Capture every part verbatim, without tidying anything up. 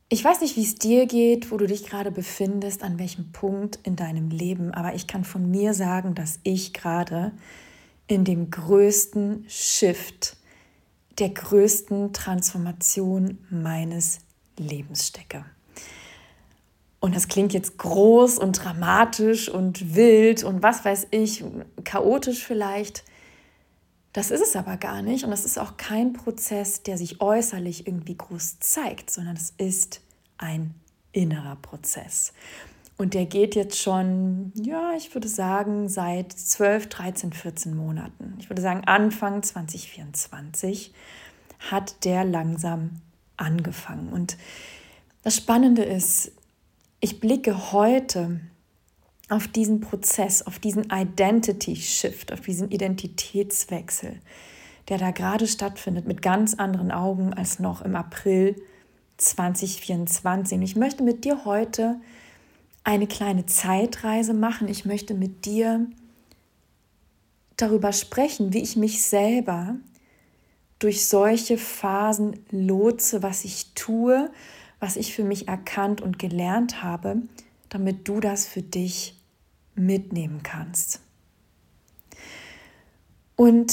Ich weiß nicht, wie es dir geht, wo du dich gerade befindest, an welchem Punkt in deinem Leben, aber ich kann von mir sagen, dass ich gerade in dem größten Shift, der größten Transformation meines Lebens stecke. Und das klingt jetzt groß und dramatisch und wild und was weiß ich, chaotisch vielleicht. Das ist es aber gar nicht und das ist auch kein Prozess, der sich äußerlich irgendwie groß zeigt, sondern es ist ein innerer Prozess. Und der geht jetzt schon, ja, ich würde sagen, seit zwölf, dreizehn, vierzehn Monaten. Ich würde sagen, Anfang zwanzig vierundzwanzig hat der langsam angefangen. Und das Spannende ist, ich blicke heute auf diesen Prozess, auf diesen Identity Shift, auf diesen Identitätswechsel, der da gerade stattfindet, mit ganz anderen Augen als noch im April zwanzig vierundzwanzig. Und ich möchte mit dir heute eine kleine Zeitreise machen. Ich möchte mit dir darüber sprechen, wie ich mich selber durch solche Phasen lotse, was ich tue, was ich für mich erkannt und gelernt habe, damit du das für dich mitnehmen kannst. Und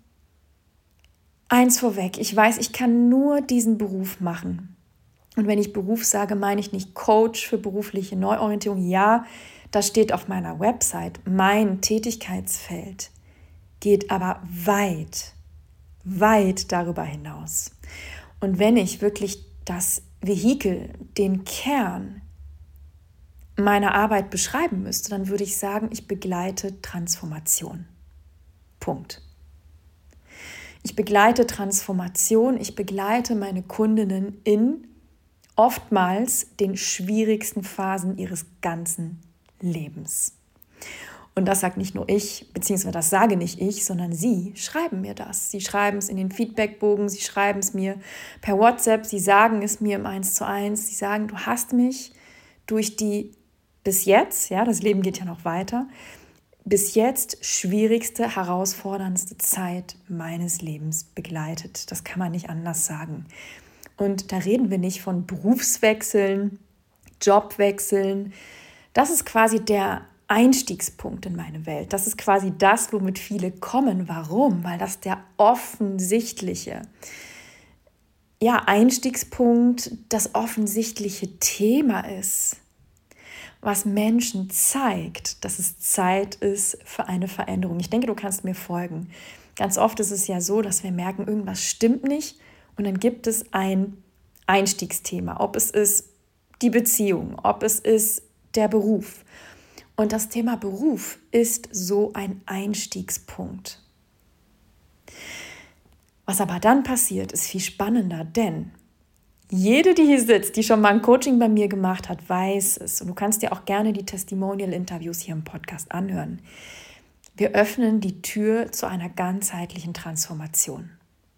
eins vorweg, ich weiß, ich kann nur diesen Beruf machen. Und wenn ich Beruf sage, meine ich nicht Coach für berufliche Neuorientierung. Ja, das steht auf meiner Website. Mein Tätigkeitsfeld geht aber weit, weit darüber hinaus. Und wenn ich wirklich das Vehikel, den Kern meiner Arbeit beschreiben müsste, dann würde ich sagen, ich begleite Transformation. Punkt. Ich begleite Transformation, ich begleite meine Kundinnen in oftmals den schwierigsten Phasen ihres ganzen Lebens. Und das sagt nicht nur ich, beziehungsweise das sage nicht ich, sondern sie schreiben mir das. Sie schreiben es in den Feedbackbogen, sie schreiben es mir per WhatsApp, sie sagen es mir im Eins zu eins, sie sagen, du hast mich durch die bis jetzt, ja, das Leben geht ja noch weiter, bis jetzt schwierigste, herausforderndste Zeit meines Lebens begleitet. Das kann man nicht anders sagen. Und da reden wir nicht von Berufswechseln, Jobwechseln. Das ist quasi der Einstiegspunkt in meine Welt. Das ist quasi das, womit viele kommen. Warum? Weil das der offensichtliche ja, Einstiegspunkt, das offensichtliche Thema ist, was Menschen zeigt, dass es Zeit ist für eine Veränderung. Ich denke, du kannst mir folgen. Ganz oft ist es ja so, dass wir merken, irgendwas stimmt nicht und dann gibt es ein Einstiegsthema, ob es ist die Beziehung, ob es ist der Beruf. Und das Thema Beruf ist so ein Einstiegspunkt. Was aber dann passiert, ist viel spannender, denn jede, die hier sitzt, die schon mal ein Coaching bei mir gemacht hat, weiß es. Und du kannst dir auch gerne die Testimonial-Interviews hier im Podcast anhören. Wir öffnen die Tür zu einer ganzheitlichen Transformation.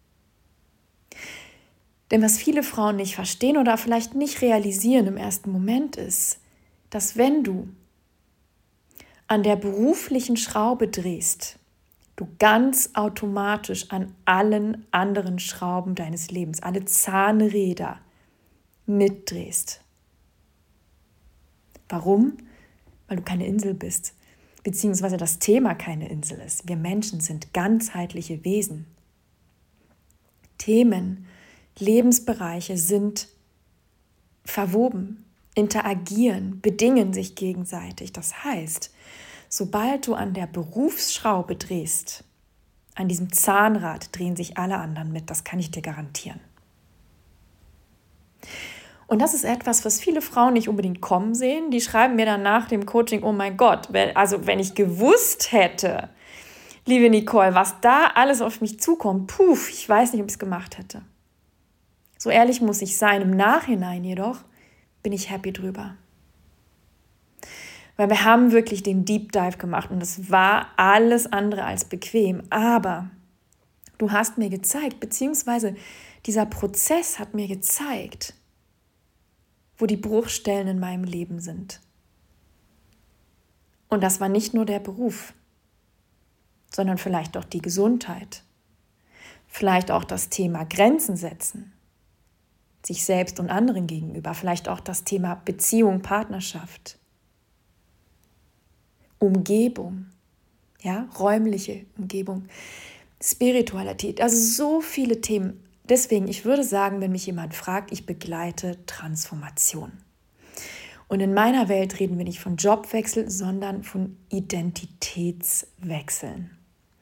Denn was viele Frauen nicht verstehen oder vielleicht nicht realisieren im ersten Moment ist, dass wenn du an der beruflichen Schraube drehst, du ganz automatisch an allen anderen Schrauben deines Lebens, alle Zahnräder mitdrehst. Warum? Weil du keine Insel bist, beziehungsweise das Thema keine Insel ist. Wir Menschen sind ganzheitliche Wesen. Themen, Lebensbereiche sind verwoben, interagieren, bedingen sich gegenseitig. Das heißt, sobald du an der Berufsschraube drehst, an diesem Zahnrad drehen sich alle anderen mit, das kann ich dir garantieren. Und das ist etwas, was viele Frauen nicht unbedingt kommen sehen. Die schreiben mir dann nach dem Coaching, oh mein Gott, also wenn ich gewusst hätte, liebe Nicole, was da alles auf mich zukommt, puh, ich weiß nicht, ob ich es gemacht hätte. So ehrlich muss ich sein. Im Nachhinein jedoch bin ich happy drüber. Weil wir haben wirklich den Deep Dive gemacht und es war alles andere als bequem. Aber du hast mir gezeigt, beziehungsweise dieser Prozess hat mir gezeigt, wo die Bruchstellen in meinem Leben sind. Und das war nicht nur der Beruf, sondern vielleicht auch die Gesundheit, vielleicht auch das Thema Grenzen setzen, sich selbst und anderen gegenüber, vielleicht auch das Thema Beziehung, Partnerschaft, Umgebung, ja, räumliche Umgebung, Spiritualität, also so viele Themen. Deswegen, ich würde sagen, wenn mich jemand fragt, ich begleite Transformation. Und in meiner Welt reden wir nicht von Jobwechsel, sondern von Identitätswechseln.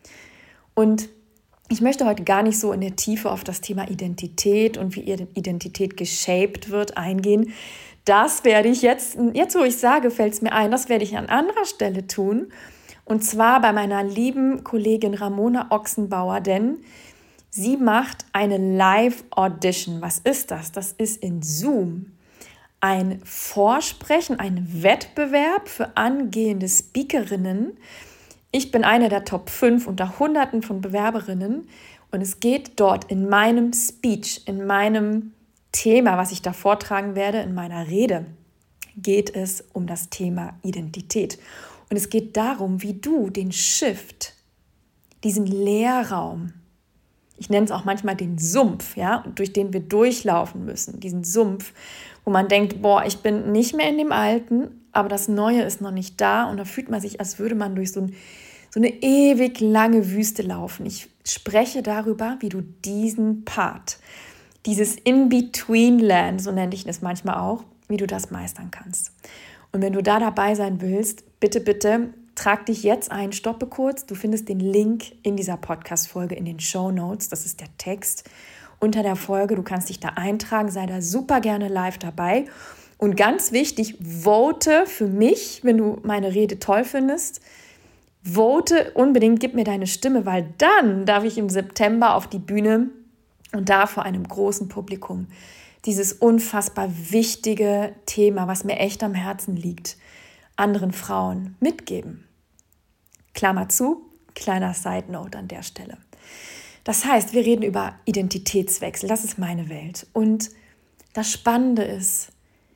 Und ich möchte heute gar nicht so in der Tiefe auf das Thema Identität und wie ihre Identität geshaped wird eingehen. Das werde ich jetzt, jetzt wo ich sage, fällt es mir ein, das werde ich an anderer Stelle tun. Und zwar bei meiner lieben Kollegin Ramona Ochsenbauer, denn sie macht eine Live-Audition. Was ist das? Das ist in Zoom ein Vorsprechen, ein Wettbewerb für angehende Speakerinnen. Ich bin eine der Top fünf unter Hunderten von Bewerberinnen und es geht dort in meinem Speech, in meinem Thema, was ich da vortragen werde, in meiner Rede, geht es um das Thema Identität. Und es geht darum, wie du den Shift, diesen Leerraum, ich nenne es auch manchmal den Sumpf, ja, durch den wir durchlaufen müssen, diesen Sumpf, wo man denkt, boah, ich bin nicht mehr in dem Alten, aber das Neue ist noch nicht da und da fühlt man sich, als würde man durch so, ein, so eine ewig lange Wüste laufen. Ich spreche darüber, wie du diesen Part, dieses In-Between-Land, so nenne ich das manchmal auch, wie du das meistern kannst. Und wenn du da dabei sein willst, bitte, bitte, trag dich jetzt ein, stoppe kurz. Du findest den Link in dieser Podcast-Folge in den Shownotes. Das ist der Text unter der Folge. Du kannst dich da eintragen, sei da super gerne live dabei. Und ganz wichtig, vote für mich, wenn du meine Rede toll findest. Vote unbedingt, gib mir deine Stimme, weil dann darf ich im September auf die Bühne und da vor einem großen Publikum dieses unfassbar wichtige Thema, was mir echt am Herzen liegt, anderen Frauen mitgeben. Klammer zu, kleiner Side Note an der Stelle. Das heißt, wir reden über Identitätswechsel, das ist meine Welt. Und das Spannende ist,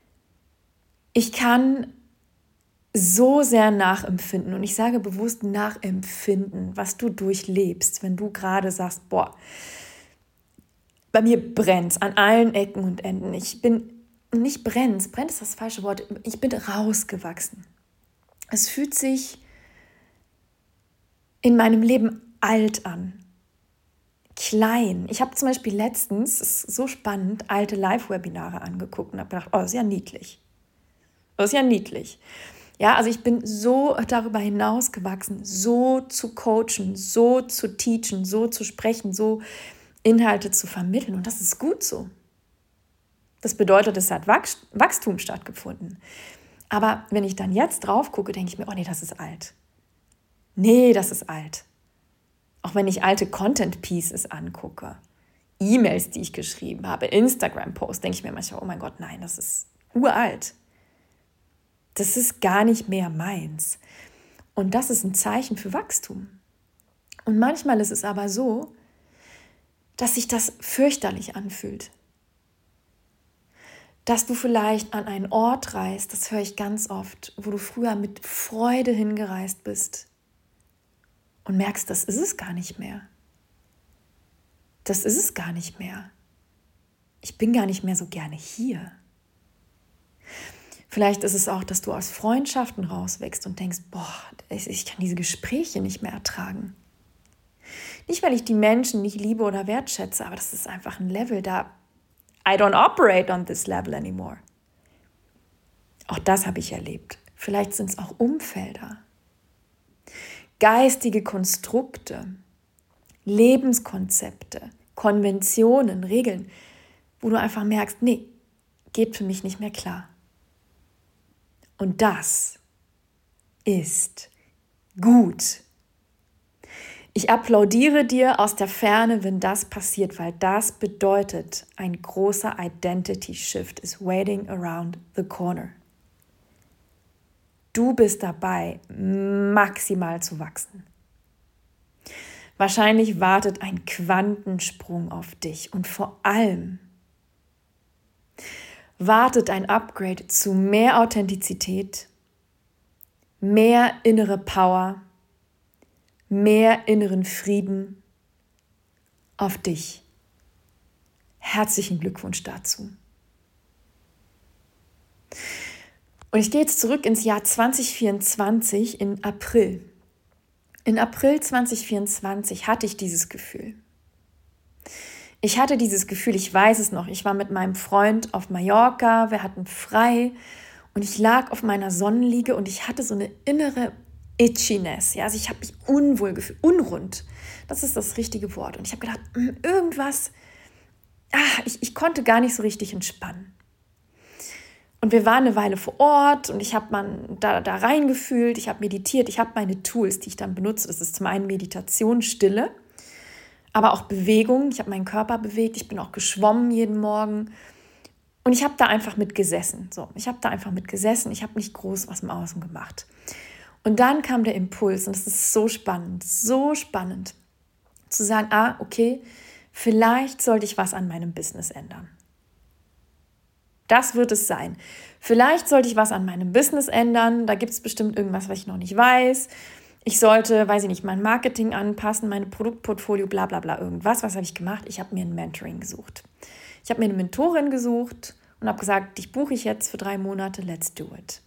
ich kann so sehr nachempfinden und ich sage bewusst nachempfinden, was du durchlebst, wenn du gerade sagst, boah, bei mir brennt es an allen Ecken und Enden. Ich bin, nicht brennt, brennt ist das falsche Wort, ich bin rausgewachsen. Es fühlt sich in meinem Leben alt an, klein. Ich habe zum Beispiel letztens, es ist so spannend, alte Live-Webinare angeguckt und habe gedacht, oh, das ist ja niedlich. Das ist ja niedlich. Ja, also ich bin so darüber hinausgewachsen, so zu coachen, so zu teachen, so zu sprechen, so Inhalte zu vermitteln. Und das ist gut so. Das bedeutet, es hat Wachstum stattgefunden. Aber wenn ich dann jetzt drauf gucke, denke ich mir, oh nee, das ist alt. Nee, das ist alt. Auch wenn ich alte Content-Pieces angucke, E-Mails, die ich geschrieben habe, Instagram-Posts, denke ich mir manchmal, oh mein Gott, nein, das ist uralt. Das ist gar nicht mehr meins. Und das ist ein Zeichen für Wachstum. Und manchmal ist es aber so, dass sich das fürchterlich anfühlt. Dass du vielleicht an einen Ort reist, das höre ich ganz oft, wo du früher mit Freude hingereist bist und merkst, das ist es gar nicht mehr. Das ist es gar nicht mehr. Ich bin gar nicht mehr so gerne hier. Vielleicht ist es auch, dass du aus Freundschaften rauswächst und denkst, boah, ich kann diese Gespräche nicht mehr ertragen. Nicht, weil ich die Menschen nicht liebe oder wertschätze, aber das ist einfach ein Level, da I don't operate on this level anymore. Auch das habe ich erlebt. Vielleicht sind es auch Umfelder, geistige Konstrukte, Lebenskonzepte, Konventionen, Regeln, wo du einfach merkst, nee, geht für mich nicht mehr klar. Und das ist gut. Ich applaudiere dir aus der Ferne, wenn das passiert, weil das bedeutet, ein großer Identity Shift is waiting around the corner. Du bist dabei, maximal zu wachsen. Wahrscheinlich wartet ein Quantensprung auf dich und vor allem wartet ein Upgrade zu mehr Authentizität, mehr innere Power, mehr inneren Frieden auf dich. Herzlichen Glückwunsch dazu. Und ich gehe jetzt zurück ins Jahr zwanzig vierundzwanzig in April. In April zwanzig vierundzwanzig hatte ich dieses Gefühl. Ich hatte dieses Gefühl, ich weiß es noch, ich war mit meinem Freund auf Mallorca, wir hatten frei und ich lag auf meiner Sonnenliege und ich hatte so eine innere Itchiness. Ja? Also ich habe mich unwohl gefühlt, unrund. Das ist das richtige Wort. Und ich habe gedacht, irgendwas, ah, ich, ich konnte gar nicht so richtig entspannen. Und wir waren eine Weile vor Ort und ich habe man da, da reingefühlt, ich habe meditiert, ich habe meine Tools, die ich dann benutze. Das ist zum einen Meditation, Stille, aber auch Bewegung. Ich habe meinen Körper bewegt, ich bin auch geschwommen jeden Morgen und ich habe da einfach mit gesessen. So, ich habe da einfach mit gesessen, ich habe nicht groß was im Außen gemacht. Und dann kam der Impuls und es ist so spannend, so spannend zu sagen, ah, okay, vielleicht sollte ich was an meinem Business ändern. Das wird es sein. Vielleicht sollte ich was an meinem Business ändern, da gibt es bestimmt irgendwas, was ich noch nicht weiß. Ich sollte, weiß ich nicht, mein Marketing anpassen, mein Produktportfolio, bla bla bla, irgendwas. Was habe ich gemacht? Ich habe mir ein Mentoring gesucht. Ich habe mir eine Mentorin gesucht und habe gesagt, dich buche ich jetzt für drei Monate, let's do it.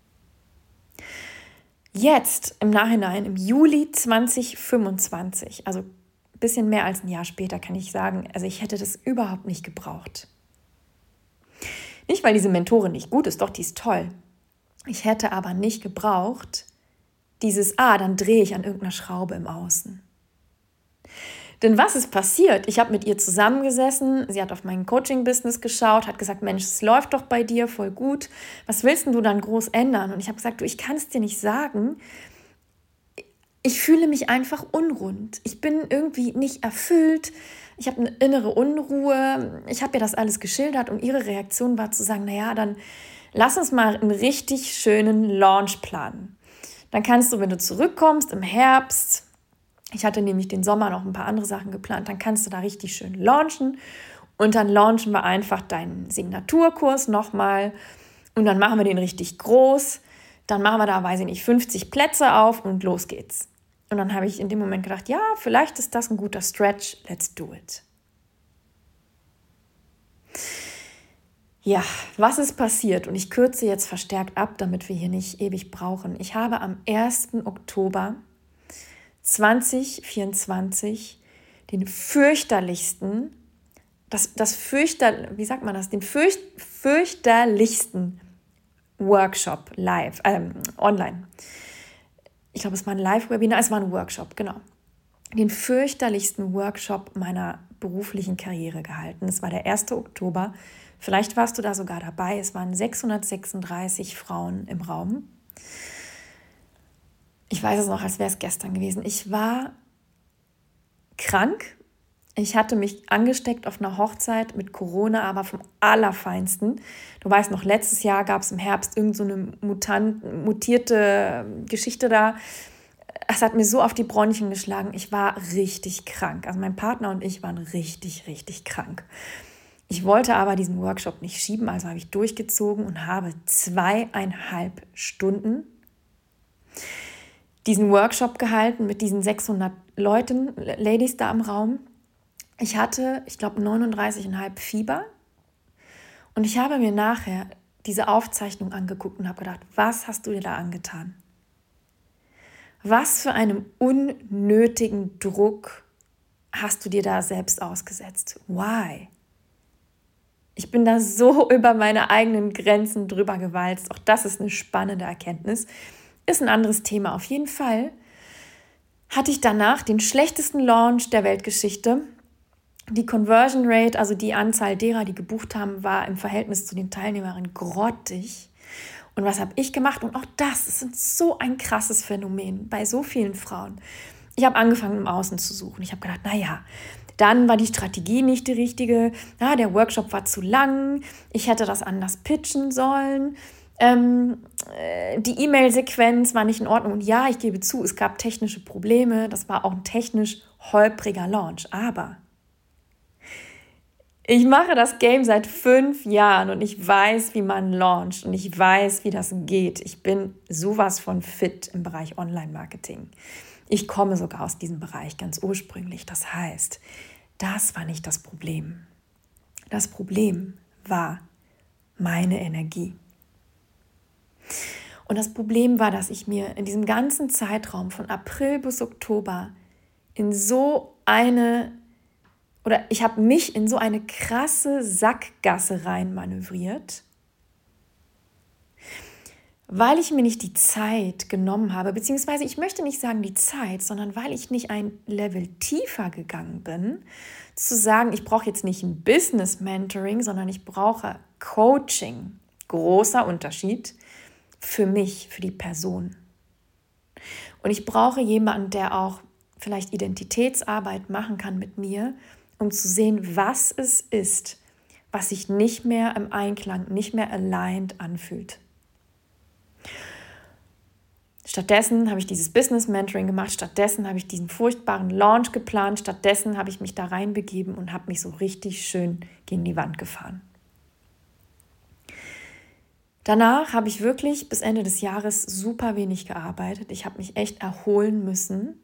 Jetzt, im Nachhinein, im Juli zwanzig fünfundzwanzig, also ein bisschen mehr als ein Jahr später, kann ich sagen, also ich hätte das überhaupt nicht gebraucht. Nicht, weil diese Mentorin nicht gut ist, doch, die ist toll. Ich hätte aber nicht gebraucht, dieses, ah, dann drehe ich an irgendeiner Schraube im Außen. Denn was ist passiert? Ich habe mit ihr zusammengesessen, sie hat auf mein Coaching-Business geschaut, hat gesagt, Mensch, es läuft doch bei dir voll gut, was willst denn du dann groß ändern? Und ich habe gesagt, du, ich kann es dir nicht sagen, ich fühle mich einfach unrund, ich bin irgendwie nicht erfüllt, ich habe eine innere Unruhe, ich habe ihr das alles geschildert und ihre Reaktion war zu sagen, naja, dann lass uns mal einen richtig schönen Launch planen. Dann kannst du, wenn du zurückkommst im Herbst, ich hatte nämlich den Sommer noch ein paar andere Sachen geplant, dann kannst du da richtig schön launchen und dann launchen wir einfach deinen Signaturkurs nochmal und dann machen wir den richtig groß, dann machen wir da, weiß ich nicht, fünfzig Plätze auf und los geht's. Und dann habe ich in dem Moment gedacht, ja, vielleicht ist das ein guter Stretch, let's do it. Ja, was ist passiert? Und ich kürze jetzt verstärkt ab, damit wir hier nicht ewig brauchen. Ich habe am ersten Oktober zwanzig vierundzwanzig den fürchterlichsten, das, das fürchter, wie sagt man das, den fürcht, fürchterlichsten Workshop live, ähm, online. Ich glaube, es war ein Live-Webinar, es war ein Workshop, genau. Den fürchterlichsten Workshop meiner beruflichen Karriere gehalten. Es war der erste Oktober. Vielleicht warst du da sogar dabei. Es waren sechshundertsechsunddreißig Frauen im Raum. Ich weiß es noch, als wäre es gestern gewesen. Ich war krank. Ich hatte mich angesteckt auf einer Hochzeit mit Corona, aber vom Allerfeinsten. Du weißt noch, letztes Jahr gab es im Herbst irgend so eine mutant, mutierte Geschichte da. Es hat mir so auf die Bronchien geschlagen. Ich war richtig krank. Also mein Partner und ich waren richtig, richtig krank. Ich wollte aber diesen Workshop nicht schieben, also habe ich durchgezogen und habe zweieinhalb Stunden diesen Workshop gehalten mit diesen sechshundert Leuten, Ladies da im Raum. Ich hatte, ich glaube, neununddreißig Komma fünf Fieber und ich habe mir nachher diese Aufzeichnung angeguckt und habe gedacht, was hast du dir da angetan? Was für einen unnötigen Druck hast du dir da selbst ausgesetzt? Why? Ich bin da so über meine eigenen Grenzen drüber gewalzt. Auch das ist eine spannende Erkenntnis. Ist ein anderes Thema. Auf jeden Fall hatte ich danach den schlechtesten Launch der Weltgeschichte. Die Conversion Rate, also die Anzahl derer, die gebucht haben, war im Verhältnis zu den Teilnehmerinnen grottig. Und was habe ich gemacht? Und auch das ist so ein krasses Phänomen bei so vielen Frauen. Ich habe angefangen, im Außen zu suchen. Ich habe gedacht, naja, dann war die Strategie nicht die richtige. Ja, der Workshop war zu lang. Ich hätte das anders pitchen sollen. Ähm, äh, die E-Mail-Sequenz war nicht in Ordnung. Und ja, ich gebe zu, es gab technische Probleme. Das war auch ein technisch holpriger Launch. Aber ich mache das Game seit fünf Jahren und ich weiß, wie man launcht und ich weiß, wie das geht. Ich bin sowas von fit im Bereich Online-Marketing. Ich komme sogar aus diesem Bereich ganz ursprünglich. Das heißt, das war nicht das Problem. Das Problem war meine Energie. Und das Problem war, dass ich mir in diesem ganzen Zeitraum von April bis Oktober in so eine, oder ich habe mich in so eine krasse Sackgasse rein manövriert, weil ich mir nicht die Zeit genommen habe, beziehungsweise ich möchte nicht sagen die Zeit, sondern weil ich nicht ein Level tiefer gegangen bin, zu sagen, ich brauche jetzt nicht ein Business-Mentoring, sondern ich brauche Coaching. Großer Unterschied für mich, für die Person. Und ich brauche jemanden, der auch vielleicht Identitätsarbeit machen kann mit mir, um zu sehen, was es ist, was sich nicht mehr im Einklang, nicht mehr aligned anfühlt. Stattdessen habe ich dieses Business Mentoring gemacht, stattdessen habe ich diesen furchtbaren Launch geplant, stattdessen habe ich mich da reinbegeben und habe mich so richtig schön gegen die Wand gefahren. Danach habe ich wirklich bis Ende des Jahres super wenig gearbeitet. Ich habe mich echt erholen müssen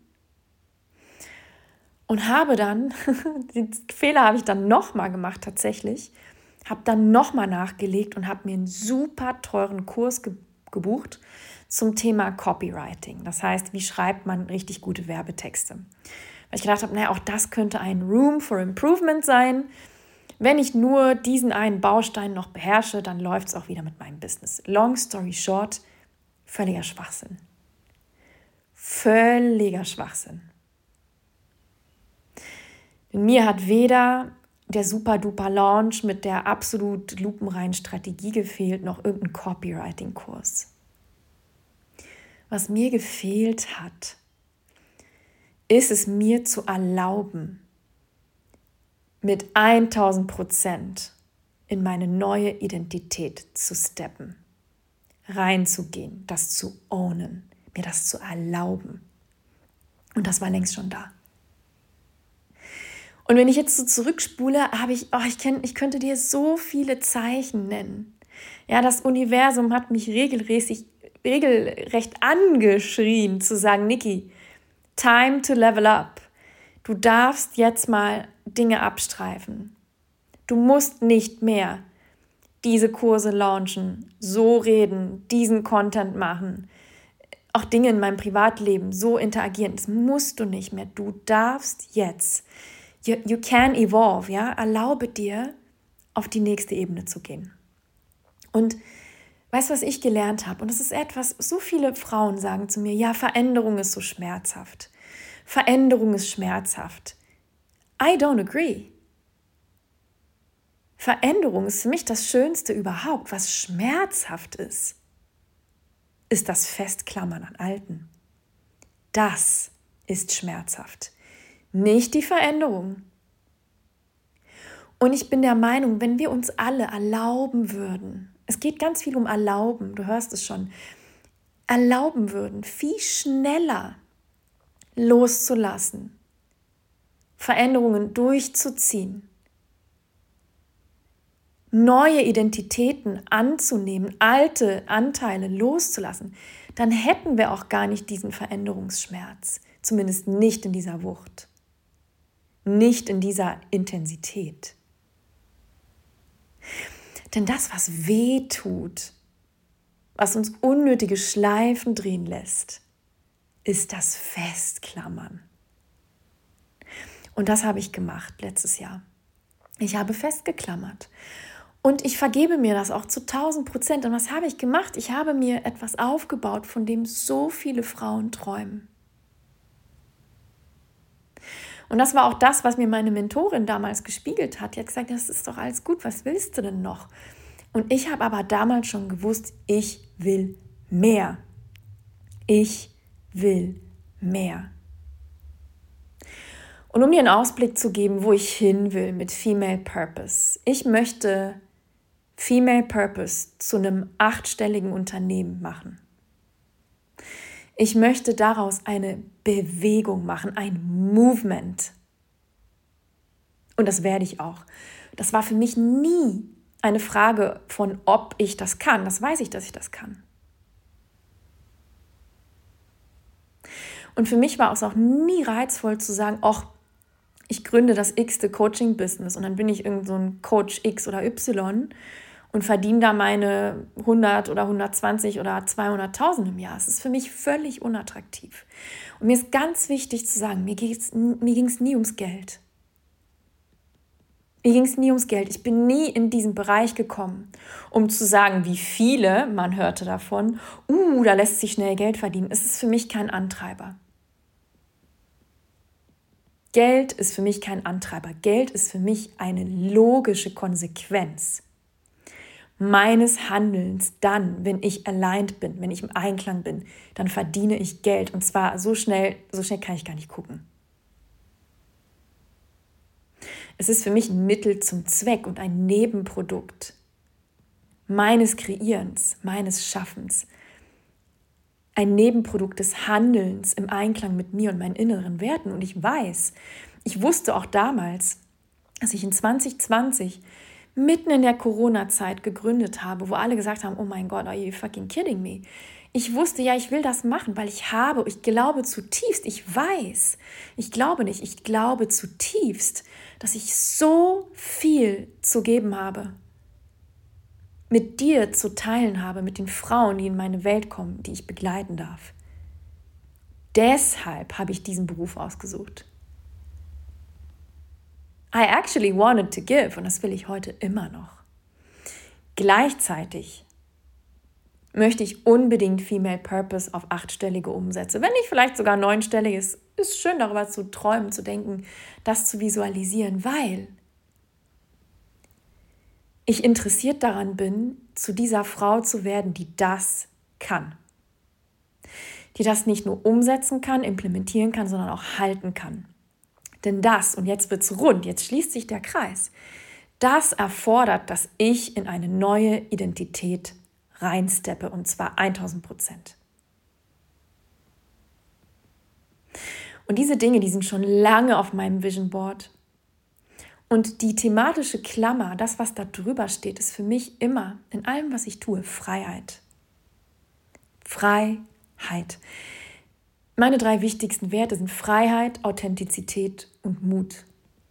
und habe dann, den Fehler habe ich dann nochmal gemacht tatsächlich, habe dann nochmal nachgelegt und habe mir einen super teuren Kurs ge- gebucht zum Thema Copywriting. Das heißt, wie schreibt man richtig gute Werbetexte? Weil ich gedacht habe, naja, auch das könnte ein Room for Improvement sein. Wenn ich nur diesen einen Baustein noch beherrsche, dann läuft es auch wieder mit meinem Business. Long story short, völliger Schwachsinn. Völliger Schwachsinn. Denn mir hat weder der super-duper Launch mit der absolut lupenreinen Strategie gefehlt, noch irgendein Copywriting-Kurs. Was mir gefehlt hat, ist es mir zu erlauben, mit tausend Prozent in meine neue Identität zu steppen, reinzugehen, das zu ownen, mir das zu erlauben. Und das war längst schon da. Und wenn ich jetzt so zurückspule, habe ich, oh, ich, kenn, ich könnte dir so viele Zeichen nennen. Ja, das Universum hat mich regelmäßig, regelrecht angeschrien, zu sagen, Niki, time to level up. Du darfst jetzt mal Dinge abstreifen. Du musst nicht mehr diese Kurse launchen, so reden, diesen Content machen, auch Dinge in meinem Privatleben so interagieren. Das musst du nicht mehr. Du darfst jetzt. You, you can evolve, ja? Erlaube dir, auf die nächste Ebene zu gehen. Und weißt du, was ich gelernt habe? Und das ist etwas, so viele Frauen sagen zu mir, ja, Veränderung ist so schmerzhaft. Veränderung ist schmerzhaft. I don't agree. Veränderung ist für mich das Schönste überhaupt. Was schmerzhaft ist, ist das Festklammern an Alten. Das ist schmerzhaft. Nicht die Veränderung. Und ich bin der Meinung, wenn wir uns alle erlauben würden, es geht ganz viel um Erlauben, du hörst es schon, erlauben würden, viel schneller loszulassen, Veränderungen durchzuziehen, neue Identitäten anzunehmen, alte Anteile loszulassen, dann hätten wir auch gar nicht diesen Veränderungsschmerz, zumindest nicht in dieser Wucht, nicht in dieser Intensität. Denn das, was weh tut, was uns unnötige Schleifen drehen lässt, ist das Festklammern. Und das habe ich gemacht letztes Jahr. Ich habe festgeklammert. Und ich vergebe mir das auch zu tausend Prozent. Und was habe ich gemacht? Ich habe mir etwas aufgebaut, von dem so viele Frauen träumen. Und das war auch das, was mir meine Mentorin damals gespiegelt hat. Die hat gesagt, das ist doch alles gut, was willst du denn noch? Und ich habe aber damals schon gewusst, ich will mehr. Ich will mehr. Und um dir einen Ausblick zu geben, wo ich hin will mit Female Purpose. Ich möchte Female Purpose zu einem achtstelligen Unternehmen machen. Ich möchte daraus eine Bewegung machen, ein Movement. Und das werde ich auch. Das war für mich nie eine Frage von, ob ich das kann. Das weiß ich, dass ich das kann. Und für mich war es auch nie reizvoll zu sagen, ach, ich gründe das x-te Coaching-Business und dann bin ich irgend so ein Coach X oder Y und verdiene da meine hundert oder hundertzwanzig oder zweihunderttausend im Jahr. Es ist für mich völlig unattraktiv. Und mir ist ganz wichtig zu sagen, mir ging es mir ging's nie ums Geld. Mir ging es nie ums Geld. Ich bin nie in diesen Bereich gekommen, um zu sagen, wie viele, man hörte davon, uh, da lässt sich schnell Geld verdienen. Es ist für mich kein Antreiber. Geld ist für mich kein Antreiber. Geld ist für mich eine logische Konsequenz meines Handelns. Dann, wenn ich aligned bin, wenn ich im Einklang bin, dann verdiene ich Geld. Und zwar so schnell, so schnell kann ich gar nicht gucken. Es ist für mich ein Mittel zum Zweck und ein Nebenprodukt meines Kreierens, meines Schaffens. Ein Nebenprodukt des Handelns im Einklang mit mir und meinen inneren Werten. Und ich weiß, ich wusste auch damals, dass ich in zwanzig zwanzig mitten in der Corona-Zeit gegründet habe, wo alle gesagt haben, oh mein Gott, are you fucking kidding me? Ich wusste, ja, ich will das machen, weil ich habe, ich glaube zutiefst, ich weiß, ich glaube nicht, ich glaube zutiefst, dass ich so viel zu geben habe, mit dir zu teilen habe, mit den Frauen, die in meine Welt kommen, die ich begleiten darf. Deshalb habe ich diesen Beruf ausgesucht. I actually wanted to give und das will ich heute immer noch. Gleichzeitig möchte ich unbedingt Female Purpose auf achtstellige Umsätze, wenn nicht vielleicht sogar neunstellig ist. Ist schön, darüber zu träumen, zu denken, das zu visualisieren, weil ich interessiert daran bin, zu dieser Frau zu werden, die das kann. Die das nicht nur umsetzen kann, implementieren kann, sondern auch halten kann. Denn das, und jetzt wird's rund, jetzt schließt sich der Kreis, das erfordert, dass ich in eine neue Identität reinsteppe, und zwar tausend Prozent. Und diese Dinge, die sind schon lange auf meinem Vision Board. Und die thematische Klammer, das, was da drüber steht, ist für mich immer, in allem, was ich tue, Freiheit. Freiheit. Meine drei wichtigsten Werte sind Freiheit, Authentizität und Mut.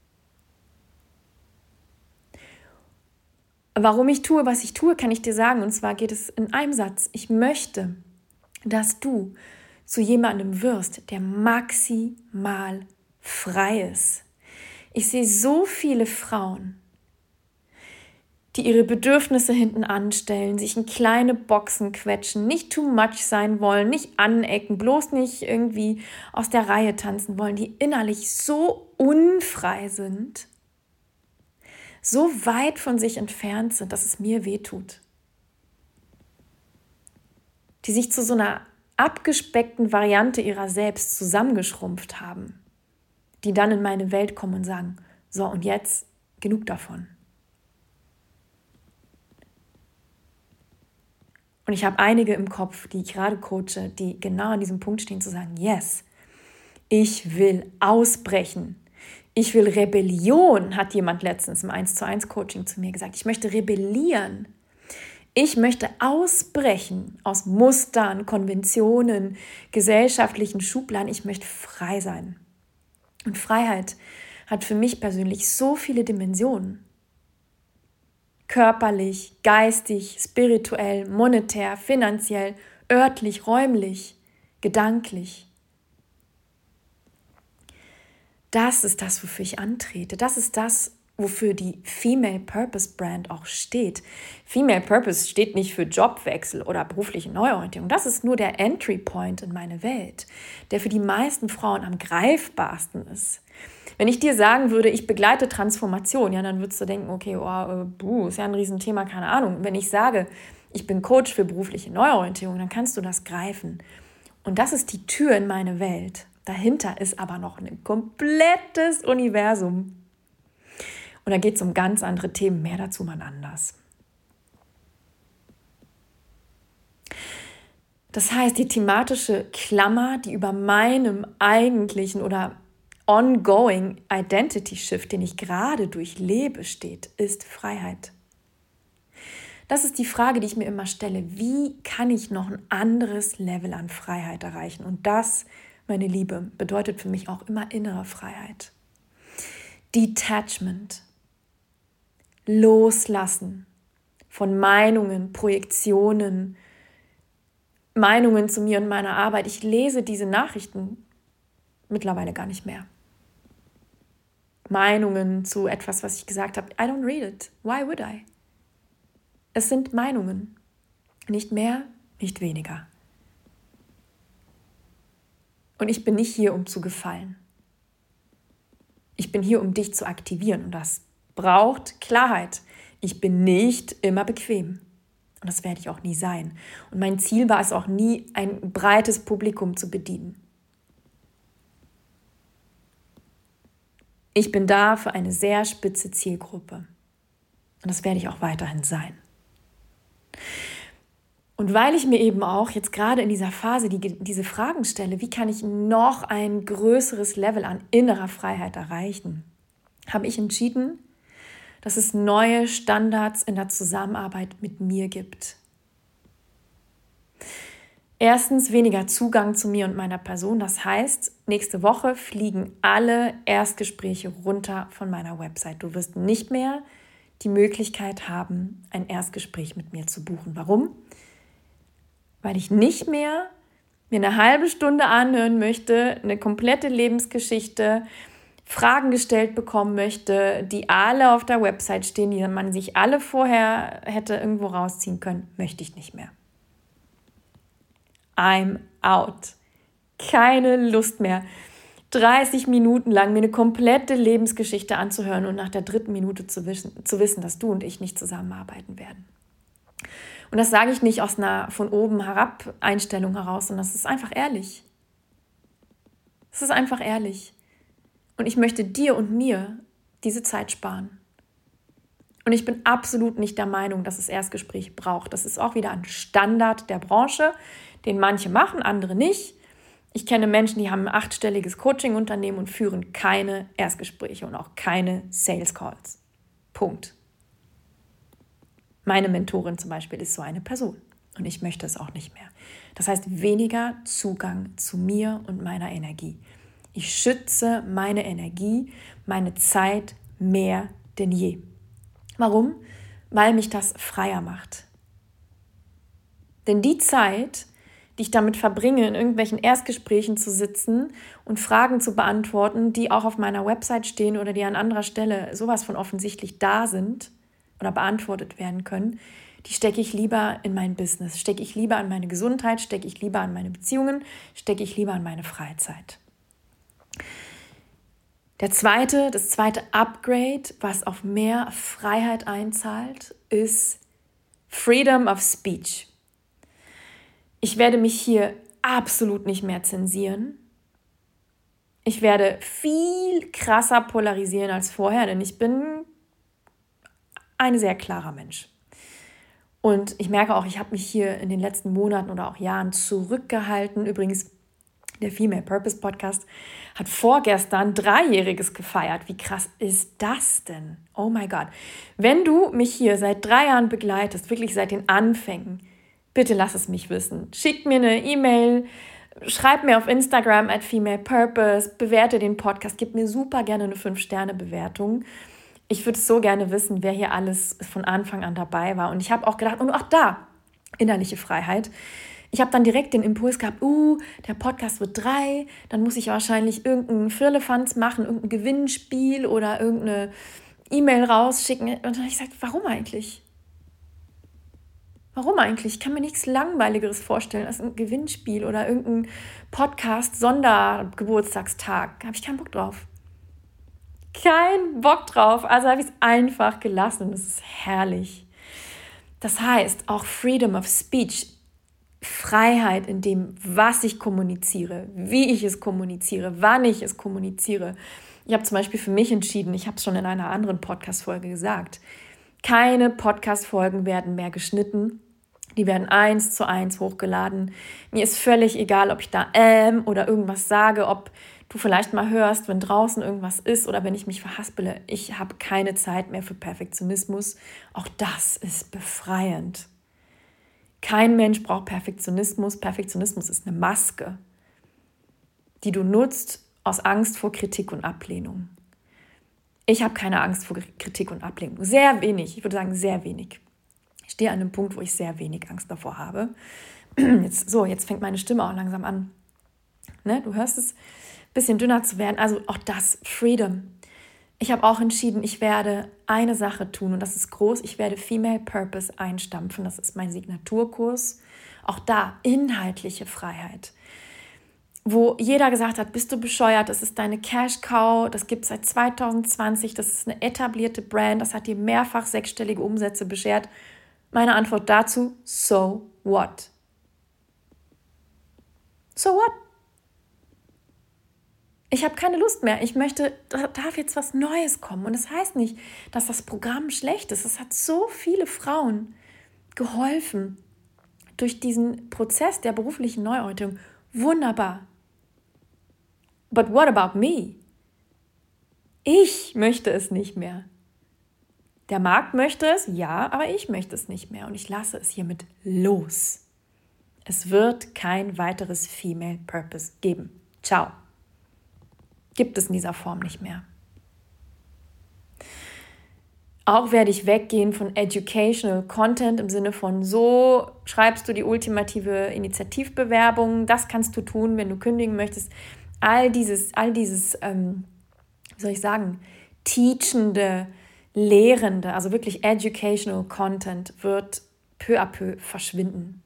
Warum ich tue, was ich tue, kann ich dir sagen. Und zwar geht es in einem Satz. Ich möchte, dass du zu jemandem wirst, der maximal frei ist. Ich sehe so viele Frauen, die ihre Bedürfnisse hinten anstellen, sich in kleine Boxen quetschen, nicht too much sein wollen, nicht anecken, bloß nicht irgendwie aus der Reihe tanzen wollen, die innerlich so unfrei sind, so weit von sich entfernt sind, dass es mir wehtut. Die sich zu so einer abgespeckten Variante ihrer selbst zusammengeschrumpft haben, die dann in meine Welt kommen und sagen, so und jetzt genug davon. Und ich habe einige im Kopf, die ich gerade coache, die genau an diesem Punkt stehen, zu sagen, yes, ich will ausbrechen. Ich will Rebellion, hat jemand letztens im eins zu eins Coaching zu mir gesagt. Ich möchte rebellieren. Ich möchte ausbrechen aus Mustern, Konventionen, gesellschaftlichen Schubladen. Ich möchte frei sein. Und Freiheit hat für mich persönlich so viele Dimensionen. Körperlich, geistig, spirituell, monetär, finanziell, örtlich, räumlich, gedanklich. Das ist das, wofür ich antrete. Das ist das, wofür die Female Purpose Brand auch steht. Female Purpose steht nicht für Jobwechsel oder berufliche Neuorientierung. Das ist nur der Entry Point in meine Welt, der für die meisten Frauen am greifbarsten ist. Wenn ich dir sagen würde, ich begleite Transformation, ja, dann würdest du denken, okay, oh, buh, ist ja ein Riesenthema, keine Ahnung. Wenn ich sage, ich bin Coach für berufliche Neuorientierung, dann kannst du das greifen. Und das ist die Tür in meine Welt. Dahinter ist aber noch ein komplettes Universum. Und da geht es um ganz andere Themen, mehr dazu mal anders. Das heißt, die thematische Klammer, die über meinem eigentlichen oder ongoing Identity Shift, den ich gerade durchlebe, steht, ist Freiheit. Das ist die Frage, die ich mir immer stelle. Wie kann ich noch ein anderes Level an Freiheit erreichen? Und das, meine Liebe, bedeutet für mich auch immer innere Freiheit. Detachment. Loslassen von Meinungen, Projektionen, Meinungen zu mir und meiner Arbeit. Ich lese diese Nachrichten mittlerweile gar nicht mehr. Meinungen zu etwas, was ich gesagt habe. I don't read it. Why would I? Es sind Meinungen. Nicht mehr, nicht weniger. Und ich bin nicht hier, um zu gefallen. Ich bin hier, um dich zu aktivieren. Und das braucht Klarheit. Ich bin nicht immer bequem. Und das werde ich auch nie sein. Und mein Ziel war es auch nie, ein breites Publikum zu bedienen. Ich bin da für eine sehr spitze Zielgruppe. Und das werde ich auch weiterhin sein. Und weil ich mir eben auch jetzt gerade in dieser Phase die, diese Fragen stelle, wie kann ich noch ein größeres Level an innerer Freiheit erreichen, habe ich entschieden, dass es neue Standards in der Zusammenarbeit mit mir gibt. Erstens weniger Zugang zu mir und meiner Person. Das heißt, nächste Woche fliegen alle Erstgespräche runter von meiner Website. Du wirst nicht mehr die Möglichkeit haben, ein Erstgespräch mit mir zu buchen. Warum? Weil ich nicht mehr mir eine halbe Stunde anhören möchte, eine komplette Lebensgeschichte, Fragen gestellt bekommen möchte, die alle auf der Website stehen, die man sich alle vorher hätte irgendwo rausziehen können, möchte ich nicht mehr. I'm out. Keine Lust mehr, dreißig Minuten lang mir eine komplette Lebensgeschichte anzuhören und nach der dritten Minute zu wissen, zu wissen, dass du und ich nicht zusammenarbeiten werden. Und das sage ich nicht aus einer von oben herab Einstellung heraus, sondern das ist einfach ehrlich. Es ist einfach ehrlich. Und ich möchte dir und mir diese Zeit sparen. Und ich bin absolut nicht der Meinung, dass es Erstgespräche braucht. Das ist auch wieder ein Standard der Branche, den manche machen, andere nicht. Ich kenne Menschen, die haben ein achtstelliges Coaching-Unternehmen und führen keine Erstgespräche und auch keine Sales Calls. Punkt. Meine Mentorin zum Beispiel ist so eine Person und ich möchte es auch nicht mehr. Das heißt, weniger Zugang zu mir und meiner Energie. Ich schütze meine Energie, meine Zeit mehr denn je. Warum? Weil mich das freier macht. Denn die Zeit, die ich damit verbringe, in irgendwelchen Erstgesprächen zu sitzen und Fragen zu beantworten, die auch auf meiner Website stehen oder die an anderer Stelle sowas von offensichtlich da sind oder beantwortet werden können, die stecke ich lieber in mein Business, stecke ich lieber an meine Gesundheit, stecke ich lieber an meine Beziehungen, stecke ich lieber an meine Freizeit. Der zweite, das zweite Upgrade, was auf mehr Freiheit einzahlt, ist Freedom of Speech. Ich werde mich hier absolut nicht mehr zensieren. Ich werde viel krasser polarisieren als vorher, denn ich bin ein sehr klarer Mensch. Und ich merke auch, ich habe mich hier in den letzten Monaten oder auch Jahren zurückgehalten. Übrigens, der Female Purpose Podcast hat vorgestern Dreijähriges gefeiert. Wie krass ist das denn? Oh mein Gott. Wenn du mich hier seit drei Jahren begleitest, wirklich seit den Anfängen, bitte lass es mich wissen. Schick mir eine E-Mail, schreib mir auf Instagram at Female Purpose, bewerte den Podcast, gib mir super gerne eine fünf Sterne Bewertung. Ich würde so gerne wissen, wer hier alles von Anfang an dabei war. Und ich habe auch gedacht, und auch da, innerliche Freiheit. Ich habe dann direkt den Impuls gehabt, uh, der Podcast wird drei, dann muss ich wahrscheinlich irgendeinen Firlefanz machen, irgendein Gewinnspiel oder irgendeine E-Mail rausschicken. Und dann habe ich gesagt, warum eigentlich? Warum eigentlich? Ich kann mir nichts Langweiligeres vorstellen als ein Gewinnspiel oder irgendein Podcast-Sondergeburtstagstag. Da habe ich keinen Bock drauf. Kein Bock drauf. Also habe ich es einfach gelassen und es ist herrlich. Das heißt, auch Freedom of Speech, Freiheit in dem, was ich kommuniziere, wie ich es kommuniziere, wann ich es kommuniziere. Ich habe zum Beispiel für mich entschieden, ich habe es schon in einer anderen Podcast-Folge gesagt, keine Podcast-Folgen werden mehr geschnitten. Die werden eins zu eins hochgeladen. Mir ist völlig egal, ob ich da ähm oder irgendwas sage, ob du vielleicht mal hörst, wenn draußen irgendwas ist oder wenn ich mich verhaspele. Ich habe keine Zeit mehr für Perfektionismus. Auch das ist befreiend. Kein Mensch braucht Perfektionismus. Perfektionismus ist eine Maske, die du nutzt aus Angst vor Kritik und Ablehnung. Ich habe keine Angst vor Kritik und Ablehnung. Sehr wenig, ich würde sagen sehr wenig. Ich stehe an einem Punkt, wo ich sehr wenig Angst davor habe. Jetzt, so, jetzt fängt meine Stimme auch langsam an. Ne, du hörst es, ein bisschen dünner zu werden. Also auch das, Freedom. Ich habe auch entschieden, ich werde eine Sache tun und das ist groß. Ich werde Female Purpose einstampfen. Das ist mein Signaturkurs. Auch da inhaltliche Freiheit. Wo jeder gesagt hat, bist du bescheuert, das ist deine Cash-Cow, das gibt es seit zwanzig zwanzig, das ist eine etablierte Brand, das hat dir mehrfach sechsstellige Umsätze beschert. Meine Antwort dazu, so what? So what? Ich habe keine Lust mehr. Ich möchte, da darf jetzt was Neues kommen. Und das heißt nicht, dass das Programm schlecht ist. Es hat so viele Frauen geholfen durch diesen Prozess der beruflichen Neuorientierung. Wunderbar. But what about me? Ich möchte es nicht mehr. Der Markt möchte es, ja, aber ich möchte es nicht mehr. Und ich lasse es hiermit los. Es wird kein weiteres Female Purpose geben. Ciao. Gibt es in dieser Form nicht mehr. Auch werde ich weggehen von Educational Content im Sinne von so schreibst du die ultimative Initiativbewerbung, das kannst du tun, wenn du kündigen möchtest. All dieses, all dieses, ähm, wie soll ich sagen, teachende, lehrende, also wirklich Educational Content wird peu à peu verschwinden.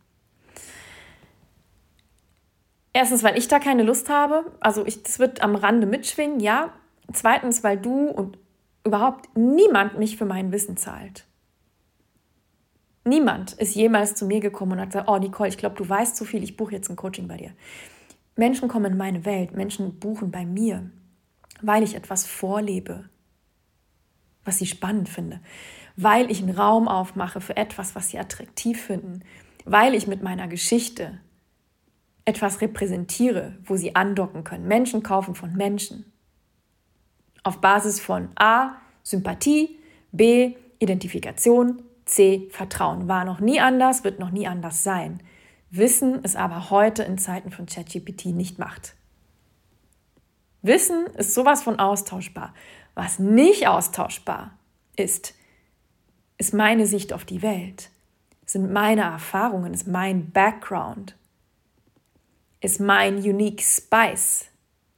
Erstens, weil ich da keine Lust habe, also ich, das wird am Rande mitschwingen, ja. Zweitens, weil du und überhaupt niemand mich für mein Wissen zahlt. Niemand ist jemals zu mir gekommen und hat gesagt, oh Nicole, ich glaube, du weißt zu viel, ich buche jetzt ein Coaching bei dir. Menschen kommen in meine Welt, Menschen buchen bei mir, weil ich etwas vorlebe, was sie spannend finde, weil ich einen Raum aufmache für etwas, was sie attraktiv finden, weil ich mit meiner Geschichte etwas repräsentiere, wo sie andocken können. Menschen kaufen von Menschen. Auf Basis von A, Sympathie, B, Identifikation, C, Vertrauen. War noch nie anders, wird noch nie anders sein. Wissen ist aber heute in Zeiten von ChatGPT nicht Macht. Wissen ist sowas von austauschbar. Was nicht austauschbar ist, ist meine Sicht auf die Welt, sind meine Erfahrungen, ist mein Background, ist mein Unique Spice,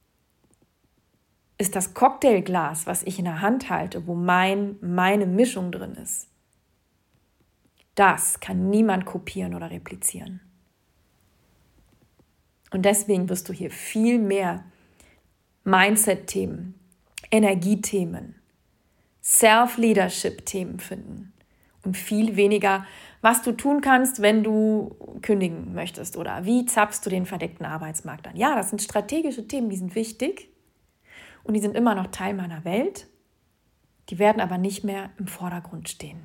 ist das Cocktailglas, was ich in der Hand halte, wo mein, meine Mischung drin ist. Das kann niemand kopieren oder replizieren. Und deswegen wirst du hier viel mehr Mindset-Themen, Energiethemen, Self-Leadership-Themen finden und viel weniger, was du tun kannst, wenn du kündigen möchtest oder wie zapfst du den verdeckten Arbeitsmarkt an. Ja, das sind strategische Themen, die sind wichtig und die sind immer noch Teil meiner Welt. Die werden aber nicht mehr im Vordergrund stehen.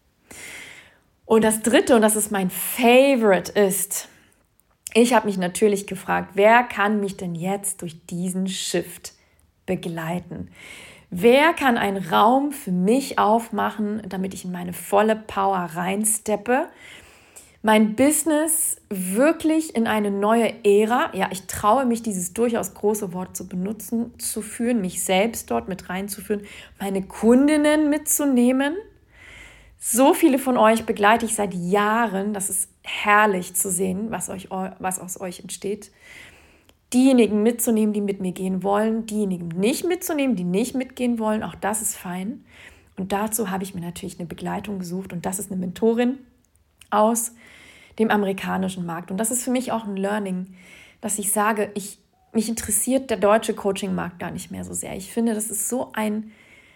Und das Dritte, und das ist mein Favorite, ist, ich habe mich natürlich gefragt, wer kann mich denn jetzt durch diesen Shift begleiten? Wer kann einen Raum für mich aufmachen, damit ich in meine volle Power reinsteppe? Mein Business wirklich in eine neue Ära, ja, ich traue mich, dieses durchaus große Wort zu benutzen, zu führen, mich selbst dort mit reinzuführen, meine Kundinnen mitzunehmen. So viele von euch begleite ich seit Jahren, das ist herrlich zu sehen, was, euch, was aus euch entsteht. Diejenigen mitzunehmen, die mit mir gehen wollen, diejenigen nicht mitzunehmen, die nicht mitgehen wollen, auch das ist fein. Und dazu habe ich mir natürlich eine Begleitung gesucht und das ist eine Mentorin aus dem amerikanischen Markt. Und das ist für mich auch ein Learning, dass ich sage, ich, mich interessiert der deutsche Coaching-Markt gar nicht mehr so sehr. Ich finde, das ist so ein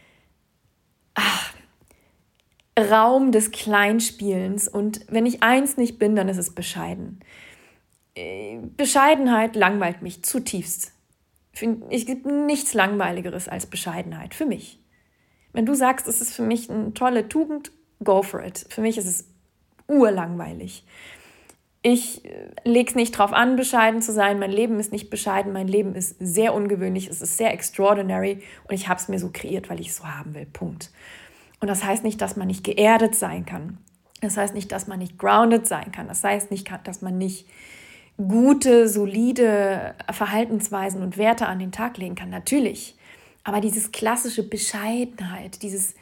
ach, Raum des Kleinspielens und wenn ich eins nicht bin, dann ist es bescheiden. Bescheidenheit langweilt mich zutiefst. Es gibt nichts Langweiligeres als Bescheidenheit, für mich. Wenn du sagst, es ist für mich eine tolle Tugend, go for it. Für mich ist es urlangweilig. Ich lege es nicht drauf an, bescheiden zu sein. Mein Leben ist nicht bescheiden, mein Leben ist sehr ungewöhnlich, es ist sehr extraordinary und ich habe es mir so kreiert, weil ich es so haben will, Punkt. Und das heißt nicht, dass man nicht geerdet sein kann. Das heißt nicht, dass man nicht grounded sein kann. Das heißt nicht, dass man nicht gute, solide Verhaltensweisen und Werte an den Tag legen kann. Natürlich. Aber dieses klassische Bescheidenheit, dieses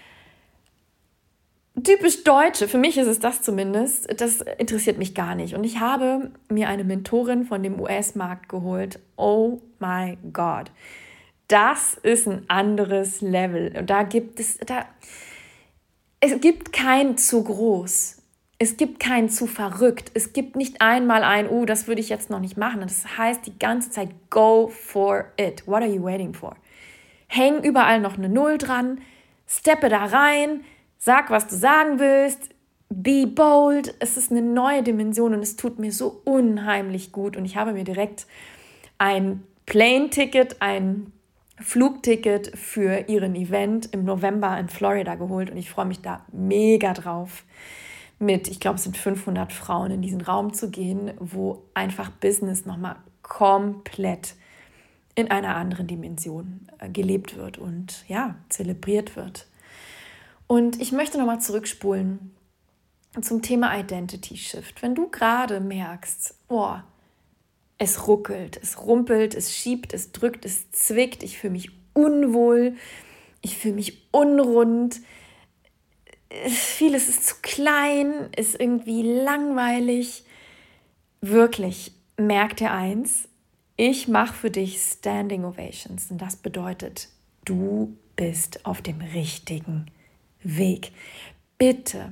typisch Deutsche, für mich ist es das zumindest, das interessiert mich gar nicht. Und ich habe mir eine Mentorin von dem U S-Markt geholt. Oh my God. Das ist ein anderes Level. Und da gibt es, da, es gibt kein zu groß. Es gibt kein zu verrückt. Es gibt nicht einmal ein, oh, das würde ich jetzt noch nicht machen. Das heißt die ganze Zeit, go for it. What are you waiting for? Häng überall noch eine Null dran, steppe da rein, sag, was du sagen willst, be bold. Es ist eine neue Dimension und es tut mir so unheimlich gut. Und ich habe mir direkt ein Plane-Ticket, ein Flugticket für ihren Event im November in Florida geholt. Und ich freue mich da mega drauf, mit, ich glaube, es sind fünfhundert Frauen in diesen Raum zu gehen, wo einfach Business nochmal komplett in einer anderen Dimension gelebt wird und ja, zelebriert wird. Und ich möchte nochmal zurückspulen zum Thema Identity Shift. Wenn du gerade merkst, oh, es ruckelt, es rumpelt, es schiebt, es drückt, es zwickt, ich fühle mich unwohl, ich fühle mich unrund, vieles ist zu klein, ist irgendwie langweilig. Wirklich, merk dir eins, ich mache für dich Standing Ovations und das bedeutet, du bist auf dem richtigen Weg. Bitte,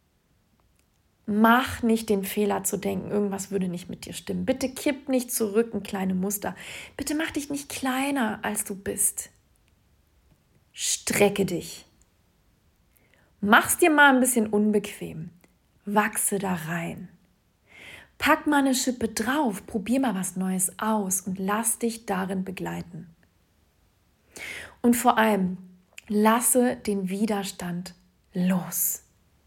mach nicht den Fehler zu denken, irgendwas würde nicht mit dir stimmen. Bitte kipp nicht zurück in kleine Muster. Bitte mach dich nicht kleiner, als du bist. Strecke dich. Mach's dir mal ein bisschen unbequem. Wachse da rein. Pack mal eine Schippe drauf, probier mal was Neues aus und lass dich darin begleiten. Und vor allem, lasse den Widerstand los.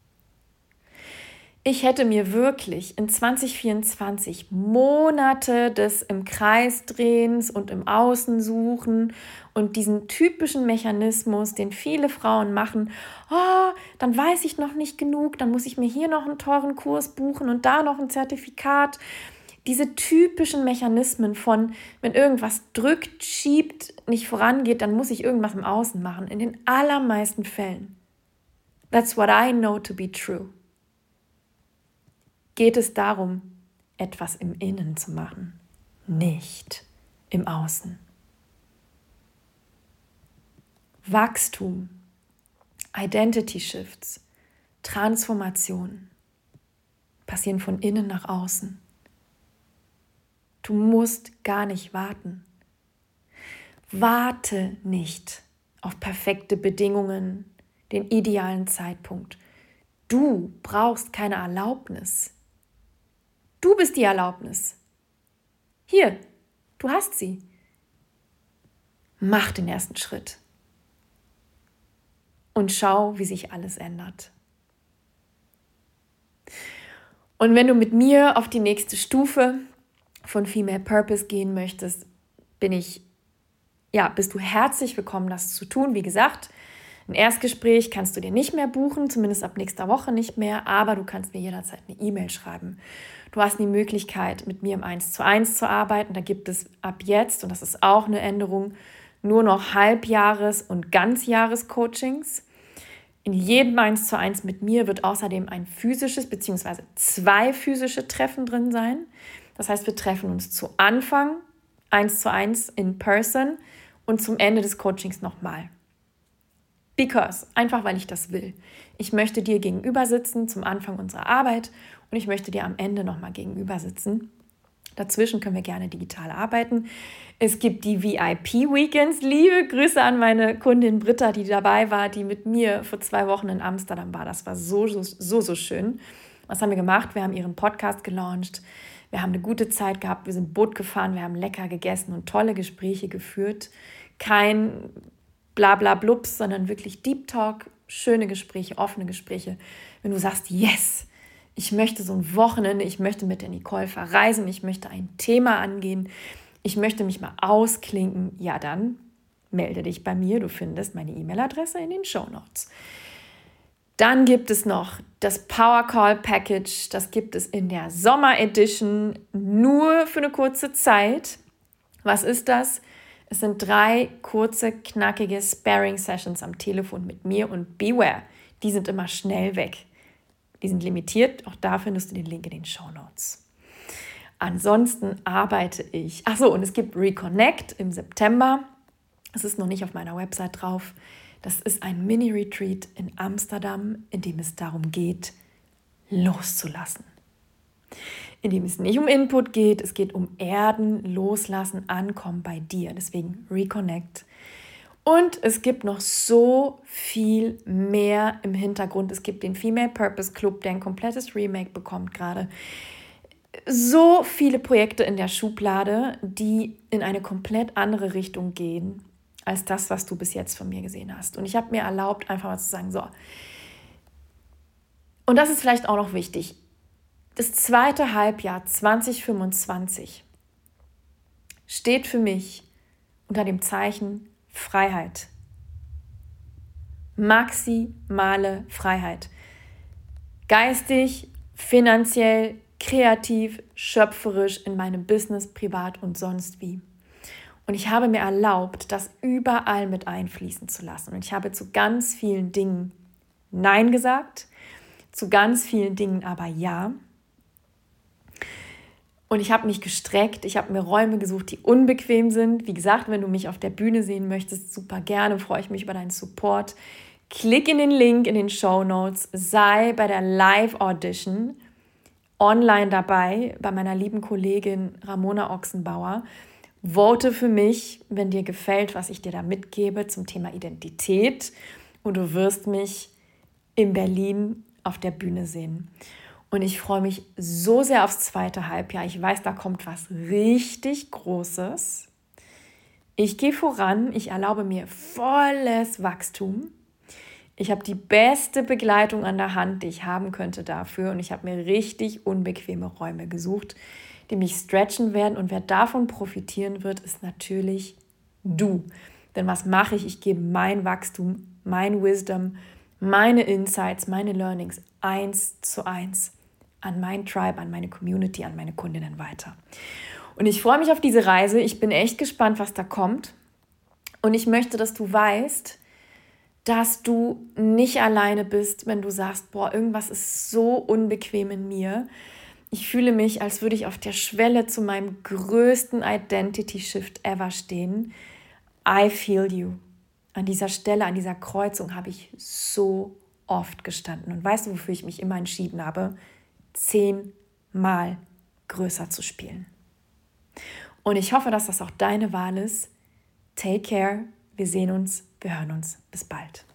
Ich hätte mir wirklich in zwanzig vierundzwanzig Monate des im Kreis Drehens und im Außensuchen und diesen typischen Mechanismus, den viele Frauen machen, oh, dann weiß ich noch nicht genug, dann muss ich mir hier noch einen teuren Kurs buchen und da noch ein Zertifikat. Diese typischen Mechanismen von, wenn irgendwas drückt, schiebt, nicht vorangeht, dann muss ich irgendwas im Außen machen. In den allermeisten Fällen. That's what I know to be true. Geht es darum, etwas im Innen zu machen, nicht im Außen. Wachstum, Identity Shifts, Transformation passieren von innen nach außen. Du musst gar nicht warten. Warte nicht auf perfekte Bedingungen, den idealen Zeitpunkt. Du brauchst keine Erlaubnis. Du bist die Erlaubnis. Hier, du hast sie. Mach den ersten Schritt. Und schau, wie sich alles ändert. Und wenn du mit mir auf die nächste Stufe von Female Purpose gehen möchtest, bin ich, ja, bist du herzlich willkommen, das zu tun. Wie gesagt, ein Erstgespräch kannst du dir nicht mehr buchen, zumindest ab nächster Woche nicht mehr, aber du kannst mir jederzeit eine E-Mail schreiben. Du hast die Möglichkeit, mit mir im eins zu eins zu arbeiten. Da gibt es ab jetzt, und das ist auch eine Änderung, nur noch Halbjahres- und Ganzjahres-Coachings. In jedem eins zu eins mit mir wird außerdem ein physisches bzw. zwei physische Treffen drin sein. Das heißt, wir treffen uns zu Anfang eins zu eins in person und zum Ende des Coachings nochmal. Because, einfach weil ich das will. Ich möchte dir gegenüber sitzen zum Anfang unserer Arbeit und ich möchte dir am Ende nochmal gegenüber sitzen. Dazwischen können wir gerne digital arbeiten. Es gibt die V I P-Weekends. Liebe Grüße an meine Kundin Britta, die dabei war, die mit mir vor zwei Wochen in Amsterdam war. Das war so, so, so, so schön. Was haben wir gemacht? Wir haben ihren Podcast gelauncht. Wir haben eine gute Zeit gehabt. Wir sind Boot gefahren. Wir haben lecker gegessen und tolle Gespräche geführt. Kein Blabla-Blubs, sondern wirklich Deep Talk, schöne Gespräche, offene Gespräche. Wenn du sagst, yes, ich möchte so ein Wochenende, ich möchte mit der Nicole verreisen, ich möchte ein Thema angehen, ich möchte mich mal ausklinken, ja dann melde dich bei mir. Du findest meine E-Mail-Adresse in den Shownotes. Dann gibt es noch das Power Call Package, das gibt es in der Sommer Edition nur für eine kurze Zeit. Was ist das? Es sind drei kurze, knackige Sparring-Sessions am Telefon mit mir und beware, die sind immer schnell weg. Die sind limitiert, auch da findest du den Link in den Shownotes. Ansonsten arbeite ich, ach so, und es gibt Reconnect im September. Es ist noch nicht auf meiner Website drauf. Das ist ein Mini-Retreat in Amsterdam, in dem es darum geht, loszulassen. In dem es nicht um Input geht, es geht um Erden, Loslassen, Ankommen bei dir. Deswegen Reconnect. Und es gibt noch so viel mehr im Hintergrund. Es gibt den Female Purpose Club, der ein komplettes Remake bekommt gerade. So viele Projekte in der Schublade, die in eine komplett andere Richtung gehen, als das, was du bis jetzt von mir gesehen hast. Und ich habe mir erlaubt, einfach mal zu sagen, so. Und das ist vielleicht auch noch wichtig. Das zweite Halbjahr zwanzig fünfundzwanzig steht für mich unter dem Zeichen Freiheit. Maximale Freiheit. Geistig, finanziell, kreativ, schöpferisch in meinem Business, privat und sonst wie. Und ich habe mir erlaubt, das überall mit einfließen zu lassen. Und ich habe zu ganz vielen Dingen Nein gesagt, zu ganz vielen Dingen aber Ja. Und ich habe mich gestreckt, ich habe mir Räume gesucht, die unbequem sind. Wie gesagt, wenn du mich auf der Bühne sehen möchtest, super gerne, freue ich mich über deinen Support. Klick in den Link in den Shownotes, sei bei der Live-Audition online dabei, bei meiner lieben Kollegin Ramona Ochsenbauer. Vote für mich, wenn dir gefällt, was ich dir da mitgebe zum Thema Identität. Und du wirst mich in Berlin auf der Bühne sehen. Und ich freue mich so sehr aufs zweite Halbjahr. Ich weiß, da kommt was richtig Großes. Ich gehe voran, ich erlaube mir volles Wachstum. Ich habe die beste Begleitung an der Hand, die ich haben könnte dafür. Und ich habe mir richtig unbequeme Räume gesucht, die mich stretchen werden. Und wer davon profitieren wird, ist natürlich du. Denn was mache ich? Ich gebe mein Wachstum, mein Wisdom, meine Insights, meine Learnings eins zu eins an mein Tribe, an meine Community, an meine Kundinnen weiter. Und ich freue mich auf diese Reise. Ich bin echt gespannt, was da kommt. Und ich möchte, dass du weißt, dass du nicht alleine bist, wenn du sagst, boah, irgendwas ist so unbequem in mir. Ich fühle mich, als würde ich auf der Schwelle zu meinem größten Identity-Shift ever stehen. I feel you. An dieser Stelle, an dieser Kreuzung habe ich so oft gestanden. Und weißt du, wofür ich mich immer entschieden habe? Zehnmal größer zu spielen. Und ich hoffe, dass das auch deine Wahl ist. Take care. Wir sehen uns. Wir hören uns. Bis bald.